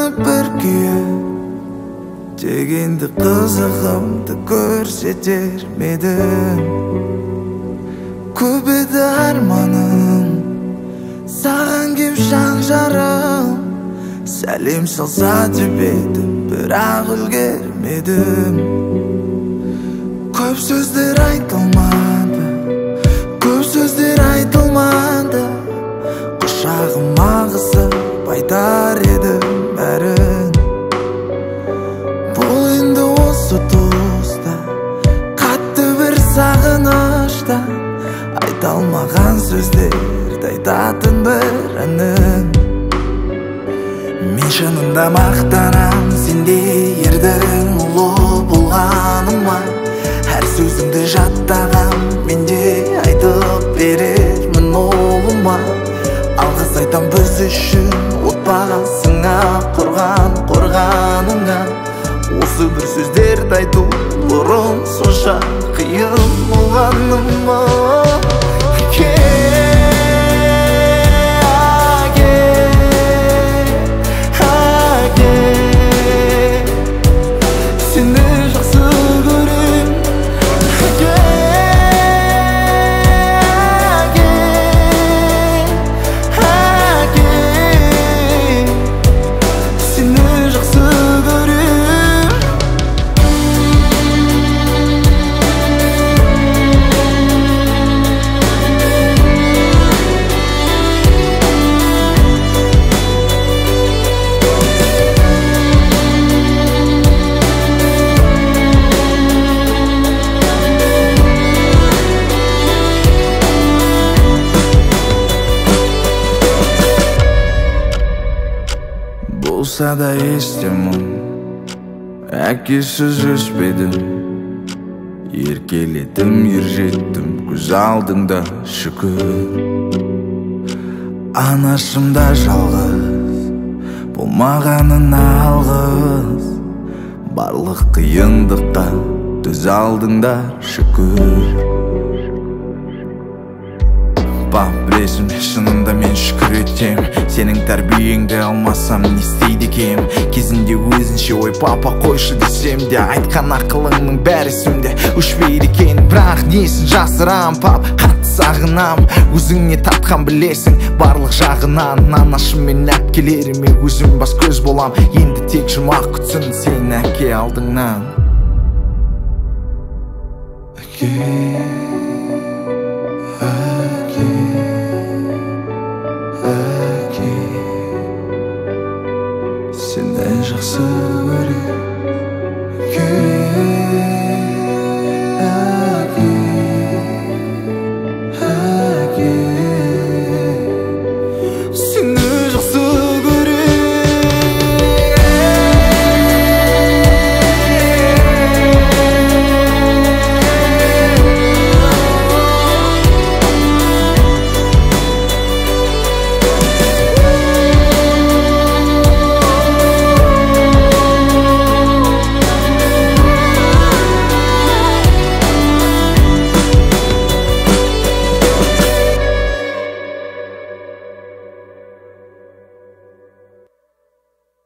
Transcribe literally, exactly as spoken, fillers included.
Ойланып бір күйе дегенді қызығымды көрсетер медім. Көп еді арманым саған кеп шаң жарым, сәлем салса деп едім, бірақ үлгермедім. Көп сөздер айтылмады, көп сөздер айтылмады, құшағыма қысып айтар едім бәрін. Бұл енді осы тұста қатты бір сағынышта, айта алмаған сөздерді айтатын бір әнім. Мен шынында мақтанам сендей ердің ұлы болғаныма, әр сөзіңді жаттағам менде айтып берермін олыма. Алғыс айтам біз үшін отбасыңа, құрған қорғаныңа. Осы бір сөздерді айту бұрын сонша қиын болғаныма. Болса да естемін, әкесіз өспедім, еркелетім, ержеттім, көз алдыңда шүкір. Анашымда жалғыз, болмағанына алғыс, барлық қиындыққа төз алдыңда шүкір. Бап, білесің, шынында мен шүкір етем, сенің тәрбиеңді алмасам не істейді екем. Кезінде өзінше ой папа қойшы десем де, айтқан ақылыңның бәрі есімде өшпейді екен. Бірақ несін жасырам пап, қатты сағынам, өзіңе тартқан білесің барлық жағынан. Анашым мен әпкелеріме өзім бас көз болам, енді тек жұмақ күтсін сен әке алдыңнан. Әке, әке, әке, сені жақсы көрем.